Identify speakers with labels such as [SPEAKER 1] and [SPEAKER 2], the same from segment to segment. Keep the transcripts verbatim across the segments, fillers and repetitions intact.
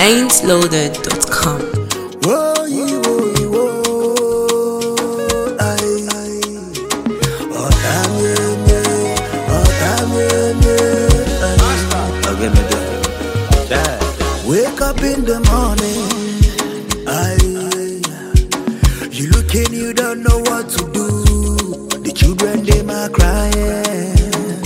[SPEAKER 1] ain't loaded dot com.
[SPEAKER 2] Whoa, you, whoa, you, whoa, aye, aye. Oh, damn, yeah, yeah. Oh, damn, yeah, yeah, aye. Oh, give me that. Yeah. Wake up in the morning, aye. You looking, you don't know what to do. The children, they are crying.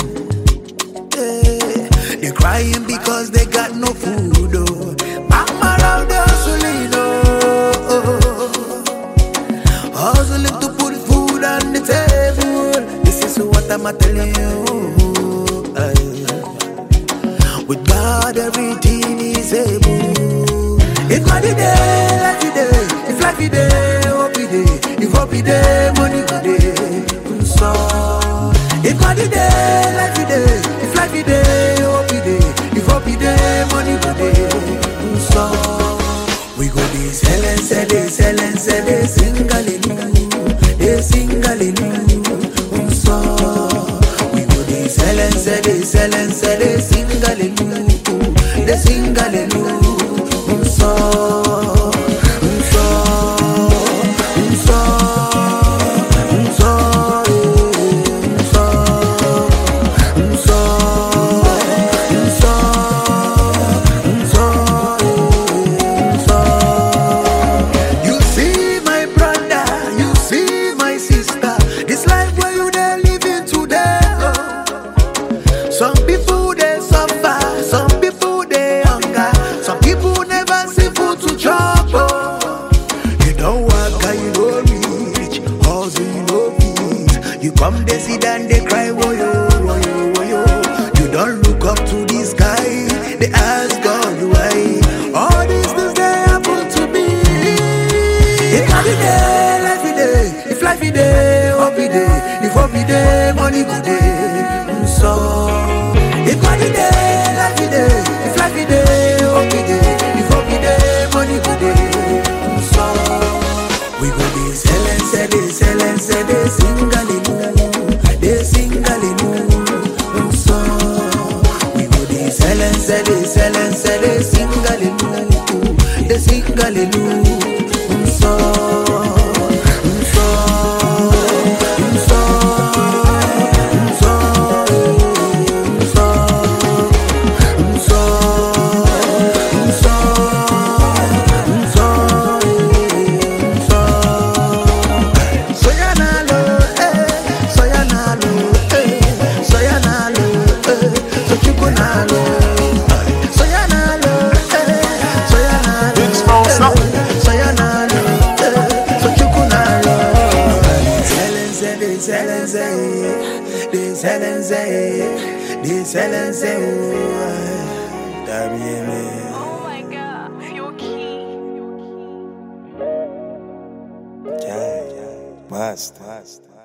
[SPEAKER 2] Yeah. They're crying because they got no food, oh. Mama around the hustling, oh. Hustling to put food on the table. This is what I'm telling you. Aye. With God, everything is able. If not the day, like the day. If like the day, hope the day. If hope the day, money good day. So, if not the day, like the day. If like the day, hope the day. If hope the day, money good day. So, we go be sell and sell, they sell and sell, they sing hallelujah, they sing hallelujah. So, we go be sell and sell, they sell and sell, they sing hallelujah, they sing hallelujah. So. Some people they suffer, some people they hunger, some people never see food to chop. Oh. You don't work and you don't reach, hustle you no peace. You come they sit and they cry, woyo, woyo, woyo. You don't look up to the sky, they ask God why. All these things they happen to me. If life is day, life is day. If life is day, hope is day. If hope is day, money good day. So. If life is day, life is day. If life is day, hope is day. If hope is day, money good day. So we go be sell and sell, they sell and sell, they sing hallelujah, they sing hallelujah. So we go be sell and sell, they sell and sell, they sing hallelujah, they sing hallelujah. So. They sell and say, they sell and say, oh,
[SPEAKER 3] my God, feel key.
[SPEAKER 2] yeah, yeah, must, must.